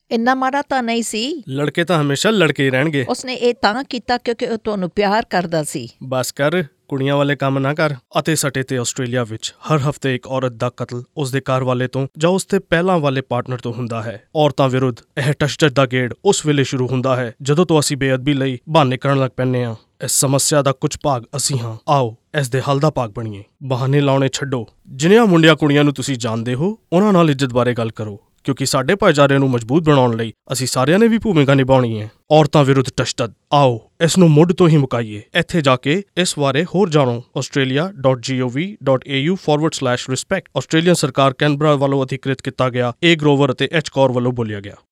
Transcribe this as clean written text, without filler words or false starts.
ਇੰਨਾ ਮਾੜਾ ਤਾਂ ਨਹੀਂ ਸੀ। ਲੜਕੇ ਤਾਂ ਹਮੇਸ਼ਾ ਲੜਕੇ ਹੀ ਰਹਿਣਗੇ। ਉਸਨੇ ਇਹ ਤਾਂ ਕੀਤਾ ਕਿਉਂਕਿ ਉਹ ਤੁਹਾਨੂੰ ਪਿਆਰ ਕਰਦਾ ਸੀ। ਬਸ ਕਰ, ਕੁੜੀਆਂ ਵਾਲੇ ਕੰਮ ਨਾ ਕਰ। ਅਤੇ ਸਟੇ ਤੇ ਆਸਟ੍ਰੇਲੀਆ ਵਿੱਚ ਹਰ ਹਫ਼ਤੇ ਇੱਕ ਔਰਤ ਦਾ ਕਤਲ ਉਸਦੇ ਘਰ ਵਾਲੇ ਤੋਂ ਜਾਂ ਉਸਦੇ ਪਹਿਲਾਂ ਵਾਲੇ ਪਾਰਟਨਰ ਤੋਂ ਹੁੰਦਾ ਹੈ। ਔਰਤਾਂ ਵਿਰੁੱਧ ਇਹ ਤਸ਼ੱਦਦ ਦਾ ਗੇੜ ਉਸ ਵੇਲੇ ਸ਼ੁਰੂ ਹੁੰਦਾ ਹੈ ਜਦੋਂ ਤੋਂ ਅਸੀਂ ਬੇਅਦਬੀ ਲਈ ਬਹਾਨੇ ਕਰਨ ਲੱਗ ਪੈਂਦੇ ਹਾਂ। ਇਸ ਸਮੱਸਿਆ ਦਾ ਕੁਝ ਭਾਗ ਅਸੀਂ ਹਾਂ। ਆਓ ਇਸ ਦੇ ਹੱਲ ਦਾ ਭਾਗ ਬਣੀਏ। ਬਹਾਨੇ ਲਾਉਣੇ ਛੱਡੋ। ਜਿਨ੍ਹਾਂ ਮੁੰਡਿਆਂ ਕੁੜੀਆਂ ਨੂੰ ਤੁਸੀਂ ਜਾਣਦੇ ਹੋ ਉਹਨਾਂ ਨਾਲ ਇੱਜ਼ਤ ਬਾਰੇ ਗੱਲ ਕਰੋ, ਕਿਉਂਕਿ ਸਾਡੇ ਭਾਈਚਾਰੇ ਨੂੰ ਮਜ਼ਬੂਤ ਬਣਾਉਣ ਲਈ ਅਸੀਂ ਸਾਰਿਆਂ ਨੇ ਵੀ ਭੂਮਿਕਾ ਨਿਭਾਉਣੀ ਹੈ। ਔਰਤਾਂ ਵਿਰੁੱਧ ਤਸ਼ੱਦਦ, ਆਓ ਇਸ ਨੂੰ ਮੁੱਢ ਤੋਂ ਹੀ ਮੁਕਾਈਏ। ਇੱਥੇ ਜਾ ਕੇ ਇਸ ਬਾਰੇ ਹੋਰ ਜਾਣੋ australia.gov.au/respect। ਆਸਟ੍ਰੇਲੀਅਨ ਸਰਕਾਰ ਕੈਨਬਰਾ ਵੱਲੋਂ ਅਧਿਕ੍ਰਿਤ ਕੀਤਾ ਗਿਆ ਏ ਗਰੋਵਰ ਅਤੇ ਐਚ ਕੌਰ ਵੱਲੋਂ ਬੋਲਿਆ ਗਿਆ।